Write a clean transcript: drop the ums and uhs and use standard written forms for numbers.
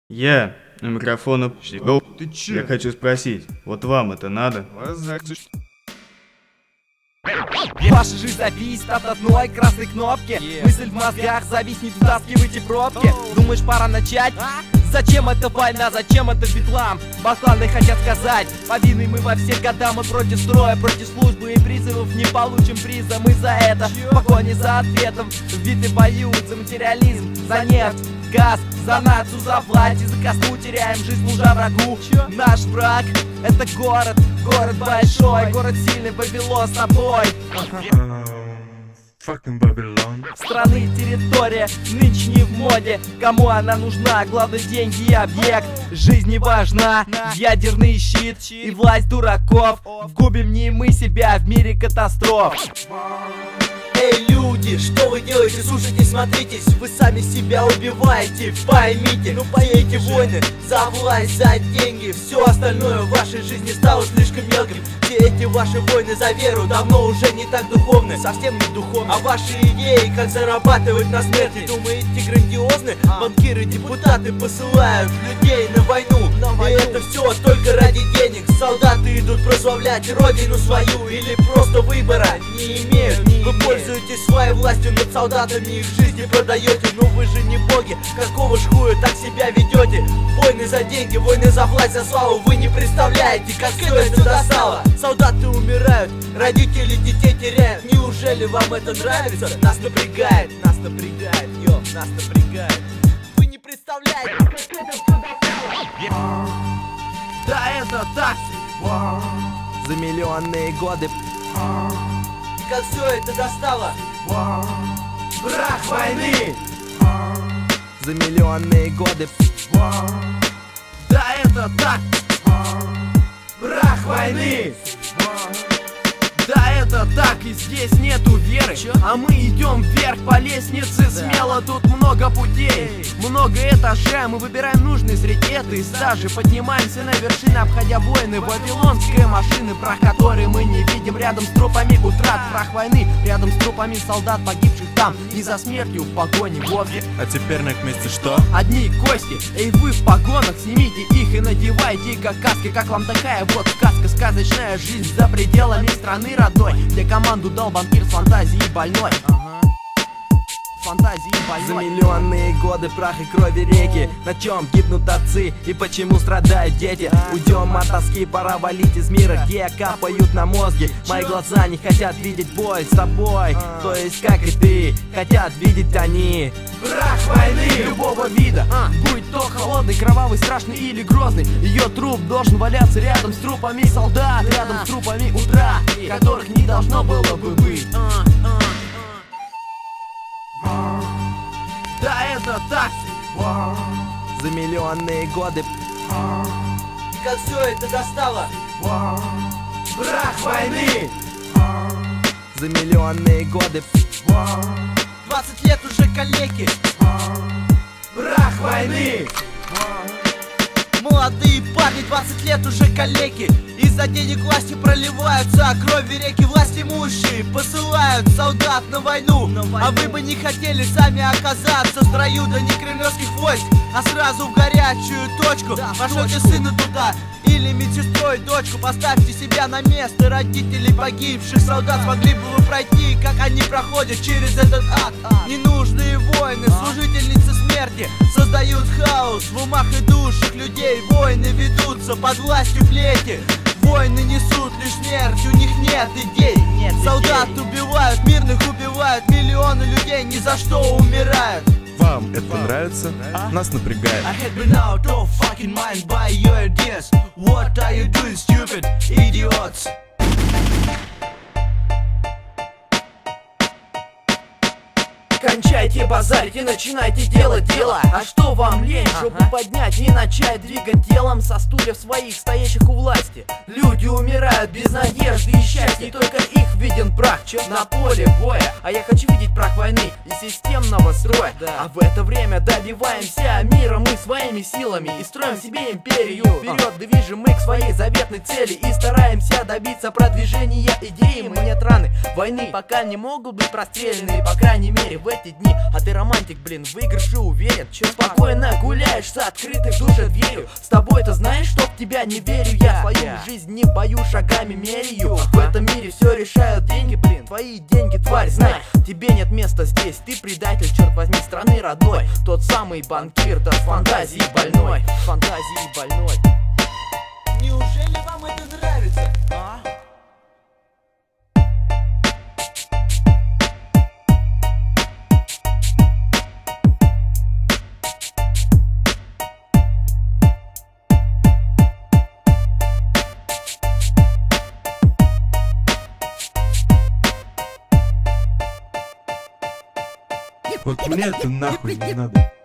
Я у микрофона. Ты чё? Я хочу спросить, вот вам это надо? Ваша жизнь зависит от одной красной кнопки. Мысль в мозгах зависнет, втаскивайте пробки. Думаешь, пора начать? Зачем эта война, зачем это бедлам? Бакланы хотят сказать, повинны мы во все года. Мы против строя, против службы и призывов. Не получим приза, мы за это. В погоне за ответом, вбиты воюют за материализм, за нефть, газ, за нацию, за власть. И за казну теряем жизнь, служа врагу. Наш враг — это город, город большой, город сильный, Вавилон с тобой. Страны территория нынче не в моде. Кому она нужна? Главное деньги и объект. Жизнь не важна, ядерный щит и власть дураков. Вгубим не мы себя в мире катастроф. Эй, люди, что вы делаете? Слушайте, смотритесь, вы сами себя убиваете. Поймите, все эти войны за власть, за деньги, все остальное в вашей жизни стало слишком мелким. Все эти ваши войны за веру давно уже не так духовны, совсем не духовны. А ваши идеи, как зарабатывать на смерти, думаете грандиозны? Банкиры, депутаты посылают людей на войну. И это все только ради денег. Солдаты идут прославлять родину свою или просто выбора не имеют. Вы пользуетесь своей властью над солдатами, их жизни продаете. Но вы же не боги, какого ж хуя так себя ведете? Войны за деньги, войны за власть, за славу. Вы не представляете, как все это достало. Солдаты умирают, родители детей теряют. Неужели вам это нравится? Нас напрягает, йо, нас напрягает. Вы не представляете, как это все достало. Да это так, за миллионные годы. Как все это достало. Враг войны, за миллионные годы. Да это так, враг войны. Да это так, и здесь нету веры. А мы идем вверх по лестнице смело. Тут много путей, много этажей. Мы выбираем нужный среди этой стажи. Поднимаемся на вершины, обходя войны. Вавилонские машины, прах который мы не видим. Рядом с трупами утрат, прах войны. Рядом с трупами солдат, погибших там. Не за смертью в погоне вовсе. А теперь на их месте что? Одни кости, эй вы в погонах, снимите их и надевайте как каски. Как вам такая вот сказка, сказочная жизнь за пределами страны родной, где команду дал банкир с фантазией больной. Фантазии больной. За миллионные годы прах и крови реки. На чем гибнут отцы и почему страдают дети? Уйдем от тоски, пора валить из мира, где капают на мозги. Мои глаза не хотят видеть бой с тобой, то есть как и ты, хотят видеть они. Враг войны любого вида, будь то холодный, кровавый, страшный или грозный. Ее труп должен валяться рядом с трупами солдат, рядом с трупами утрат, которых не должно было бы быть. Да это так, за миллионные годы. Как все это достало. Враг войны, за миллионные годы. 20 лет уже калеки. Враг войны. Молодые парни, 20 лет уже калеки. Из-за денег власти проливаются крови реки. Власть имущие посылают солдат на войну. А вы бы не хотели сами оказаться в строю, да не кремлевских войск, а сразу в горячую точку. Пошлете сына туда или медсестрой дочку. Поставьте себя на место родителей погибших солдат. Смогли бы вы пройти, как они проходят через этот ад? Ненужные войны, служительницы смерти создают хаос в умах и душах людей. Войны ведутся под властью плети. Войны несут лишь смерть, у них нет идей. Солдат убивают, мирных убивают, миллионы людей ни за что умирают. Вам это нравится? Нас напрягает. I had been out of fucking mind by your ideas. What are you doing, stupid idiots? Кончайте базарить и начинайте делать дело. А что вам лень, жопу поднять и начать двигать телом со стульев своих, стоящих у власти? Люди умирают без надежды и счастья, и только их виден прах на поле боя. А я хочу видеть прах войны и системного строя. А в это время добиваемся мира мы своими силами и строим себе империю. Вперед движем мы к своей заветной цели и стараемся добиться продвижения идеи. Мы нет раны войны, пока не могут быть простреляны, по крайней мере в эти дни. А ты романтик, блин, в выигрыше уверен. Спокойно гуляешь с открытой в душе дверью. С тобой-то знаешь, что в тебя не верю я. Свою жизнь не бою, шагами меряю. В этом мире все решают деньги, блин. Твои деньги, тварь, знай, тебе нет места здесь. Ты предатель, черт возьми, страны родной. Тот самый банкир, да с фантазией больной. Фантазией больной. Неужели вам это нравится? А? Вот мне это нахуй не надо.